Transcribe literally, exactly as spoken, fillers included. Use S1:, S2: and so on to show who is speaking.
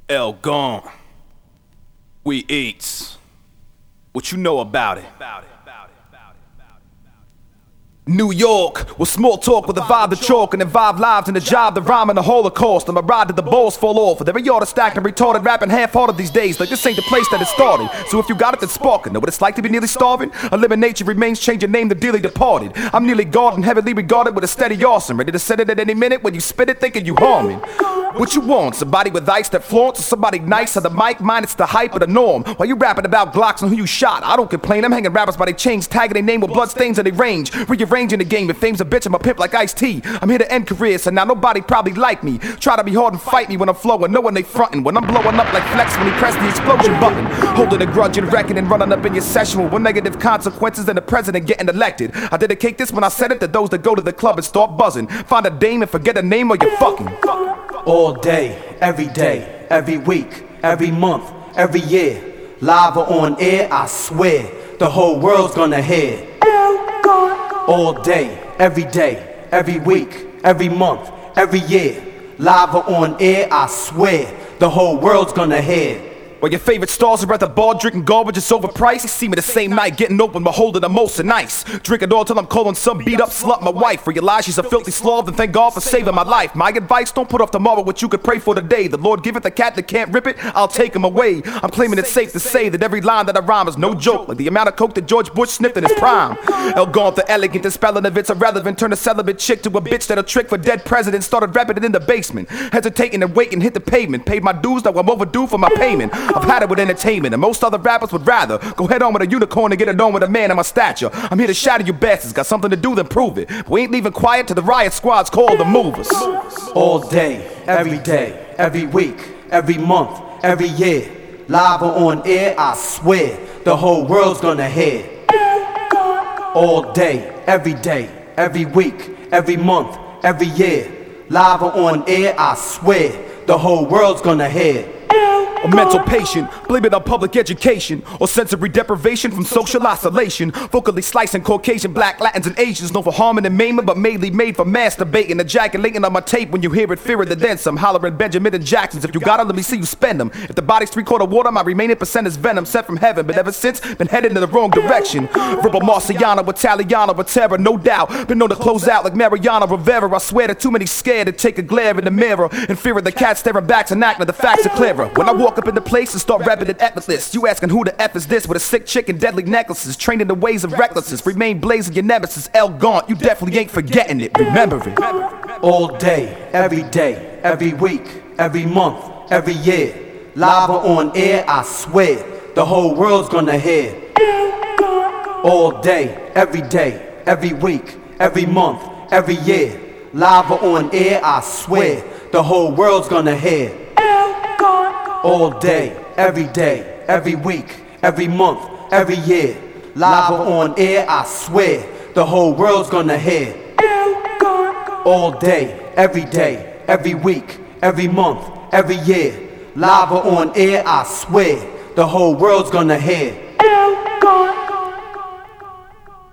S1: El Gone. We eats. What you know about it? New York, with small talk with a vibe to chalk and involve lives in the job, the rhyme and the Holocaust. And my ride to the balls fall off. With every yard stacked and retarded, rapping half-hearted these days. Like this ain't the place that it started. So if you got it, then spark it. Know what it's like to be nearly starving? Elimination remains, change your name to dearly departed. I'm nearly guarded, heavily regarded with a steady arson. Ready to set it at any minute when you spit it, thinking you harming. What you want? Somebody with ice that flaunts, or somebody nice on the mic? Mine, it's the hype of the norm. While you rapping about Glocks and who you shot, I don't complain. I'm hanging rappers by their chains, tagging their name with bloodstains and they range. Rearranging the game, if fame's a bitch, I'm a pimp like Ice-T. I'm here to end careers, so now nobody probably like me. Try to be hard and fight me when I'm flowing, knowing they frontin'. When I'm blowing up like Flex when he pressed the explosion button. Holding a grudge and wrecking and running up in your session with negative consequences and the president getting elected. I dedicate this when I said it to those that go to the club and start buzzing. Find a dame and forget a name or you're fucking.
S2: All day, every day, every week, every month, every year. Live or on air, I swear, the whole world's gonna hear. All day, every day, every week, every month, every year. Live or on air, I swear, the whole world's gonna hear.
S1: While your favorite stars are at the bar drinking garbage, it's overpriced. You see me the same night getting open but holding the most and nice. Drink it all till I'm calling some beat up slut my wife. Realize she's a filthy slav and thank God for saving my life. My advice, don't put off tomorrow what you could pray for today. The Lord giveth a cat that can't rip it, I'll take him away. I'm claiming it's safe to say that every line that I rhyme is no joke. Like the amount of coke that George Bush sniffed in his prime. El Gone, the elegant, the spelling of it's irrelevant. Turn a celibate chick to a bitch that'll trick for dead presidents. Started rapping it in the basement, hesitating and waiting, hit the pavement. Paid my dues, though I'm overdue for my payment. I've had it with entertainment, and most other rappers would rather go head on with a unicorn and get it on with a man of my stature. I'm here to shatter you bastards, got something to do, then prove it. But we ain't leaving quiet till the riot squad's called the movers.
S2: All day, every day, every week, every month, every year. Live or on air, I swear, the whole world's gonna hear. All day, every day, every week, every month, every year. Live or on air, I swear, the whole world's gonna hear.
S1: A mental patient, blame it on public education or sensory deprivation from social isolation. Vocally slicing Caucasian, black, Latins, and Asians, known for harming and maiming, but mainly made for masturbating, ejaculating on my tape when you hear it, fear it, and then some. Hollering Benjamin and Jacksons, if you got it, let me see you spend them. If the body's three-quarter water, my remaining percent is venom, sent from heaven, but ever since, been headed in the wrong direction. Verbal Marciano, Italiano, with terror, no doubt. Been known to close out like Mariano Rivera. I swear that too many scared to take a glare in the mirror, in fear of the cat staring back and acting, the facts are clearer. When I walk up in the place and start rapping it effortless, you asking who the F is this with a sick chick and deadly necklaces, trained in the ways of recklessness, remain blazing your nemesis. El Gone, you definitely ain't forgetting it, remember it.
S2: All day, every day, every week, every month, every year. Live or on air, I swear, the whole world's gonna hear. All day, every day, every week, every month, every year. Live or on air, I swear, the whole world's gonna hear. All day, every day, every week, every month, every year. Live or on air, I swear, the whole world's gonna hear. All day, every day, every week, every month, every year. Live or on air, I swear, the whole world's gonna hear.